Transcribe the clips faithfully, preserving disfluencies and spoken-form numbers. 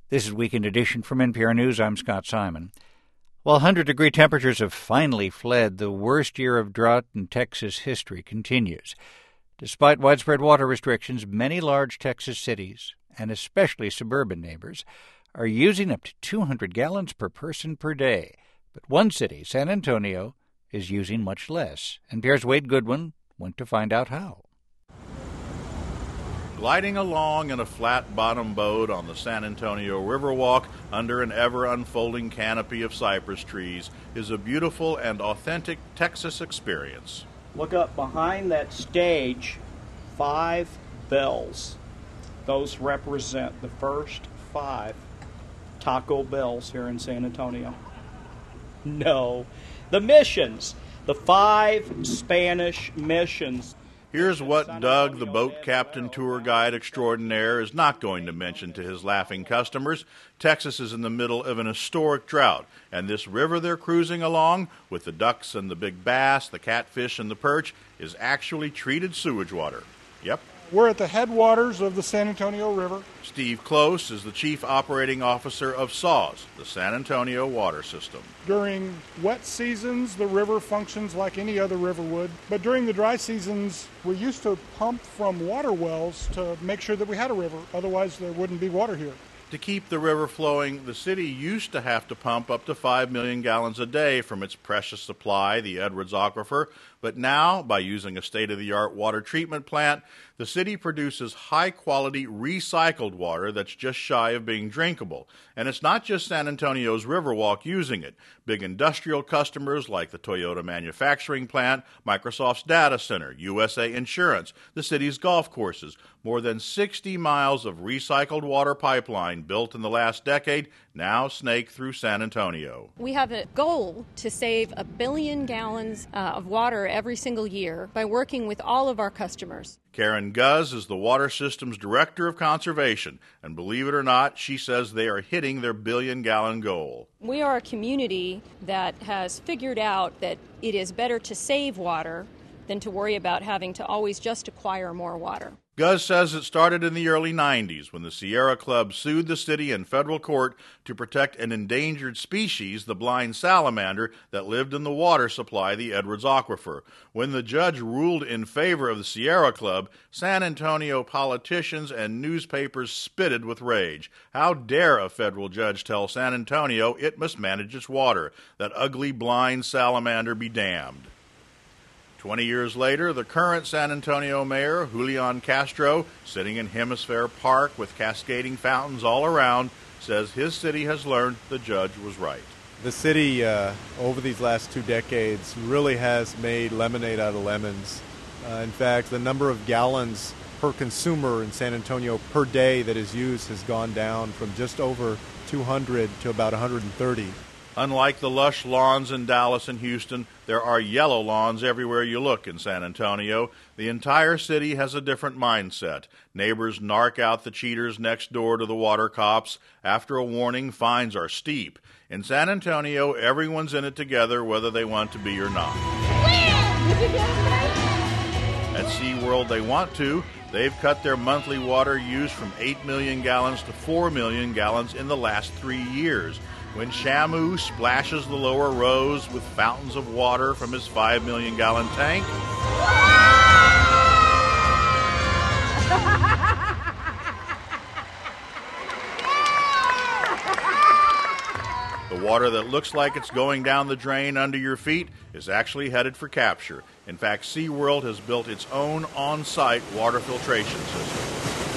This is Weekend Edition from N P R News. I'm Scott Simon. While one hundred degree temperatures have finally fled, the worst year of drought in Texas history continues. Despite widespread water restrictions, many large Texas cities, and especially suburban neighbors, are using up to two hundred gallons per person per day. But one city, San Antonio, is using much less. N P R's Wade Goodwin went to find out how. Gliding along in a flat-bottom boat on the San Antonio Riverwalk under an ever-unfolding canopy of cypress trees is a beautiful and authentic Texas experience. Look up behind that stage, five bells. Those represent the first five Taco Bells here in San Antonio. No, the missions, the five Spanish missions. Here's what Doug, the boat captain tour guide extraordinaire, is not going to mention to his laughing customers. Texas is in the middle of an historic drought, and this river they're cruising along, with the ducks and the big bass, the catfish and the perch, is actually treated sewage water. Yep. We're at the headwaters of the San Antonio River. Steve Close is the chief operating officer of S A W S, the San Antonio Water System. During wet seasons, the river functions like any other river would. But during the dry seasons, we used to pump from water wells to make sure that we had a river. Otherwise, there wouldn't be water here. To keep the river flowing, the city used to have to pump up to five million gallons a day from its precious supply, the Edwards Aquifer. But now, by using a state-of-the-art water treatment plant, the city produces high-quality recycled water that's just shy of being drinkable. And it's not just San Antonio's Riverwalk using it. Big industrial customers like the Toyota manufacturing plant, Microsoft's data center, U S A Insurance, the city's golf courses, more than sixty miles of recycled water pipeline built in the last decade now snake through San Antonio. We have a goal to save a billion gallons uh, of water every single year by working with all of our customers. Karen Guz is the water system's director of conservation, and believe it or not, she says they are hitting their billion-gallon goal. We are a community that has figured out that it is better to save water than to worry about having to always just acquire more water. Guz says it started in the early nineties when the Sierra Club sued the city in federal court to protect an endangered species, the blind salamander, that lived in the water supply, the Edwards Aquifer. When the judge ruled in favor of the Sierra Club, San Antonio politicians and newspapers spitted with rage. How dare a federal judge tell San Antonio it must manage its water? That ugly blind salamander be damned. Twenty years later, the current San Antonio mayor, Julian Castro, sitting in Hemisphere Park with cascading fountains all around, says his city has learned the judge was right. The city, uh, over these last two decades, really has made lemonade out of lemons. Uh, in fact, the number of gallons per consumer in San Antonio per day that is used has gone down from just over two hundred to about one hundred thirty. Unlike the lush lawns in Dallas and Houston, there are yellow lawns everywhere you look in San Antonio. The entire city has a different mindset. Neighbors narc out the cheaters next door to the water cops. After a warning, fines are steep. In San Antonio, everyone's in it together, whether they want to be or not. At SeaWorld, they want to. They've cut their monthly water use from eight million gallons to four million gallons in the last three years. When Shamu splashes the lower rows with fountains of water from his five million gallon tank, the water that looks like it's going down the drain under your feet is actually headed for capture. In fact, SeaWorld has built its own on-site water filtration system.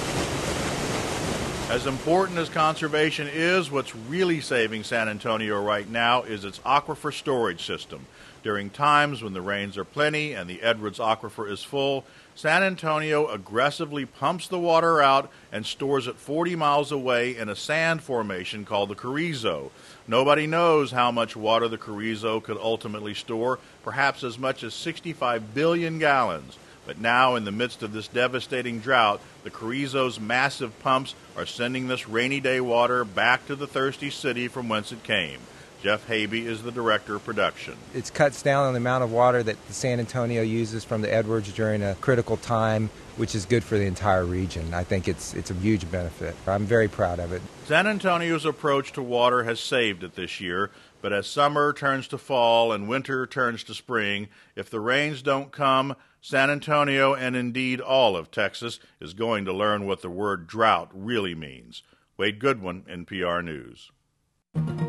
As important as conservation is, what's really saving San Antonio right now is its aquifer storage system. During times when the rains are plenty and the Edwards Aquifer is full, San Antonio aggressively pumps the water out and stores it forty miles away in a sand formation called the Carrizo. Nobody knows how much water the Carrizo could ultimately store, perhaps as much as sixty-five billion gallons. But now, in the midst of this devastating drought, the Carrizo's massive pumps are sending this rainy day water back to the thirsty city from whence it came. Jeff Habe is the director of production. It cuts down on the amount of water that the San Antonio uses from the Edwards during a critical time which is good for the entire region. I think it's it's a huge benefit. I'm very proud of it. San Antonio's approach to water has saved it this year, but as summer turns to fall and winter turns to spring, if the rains don't come, San Antonio, and indeed all of Texas, is going to learn what the word drought really means. Wade Goodwin, N P R News.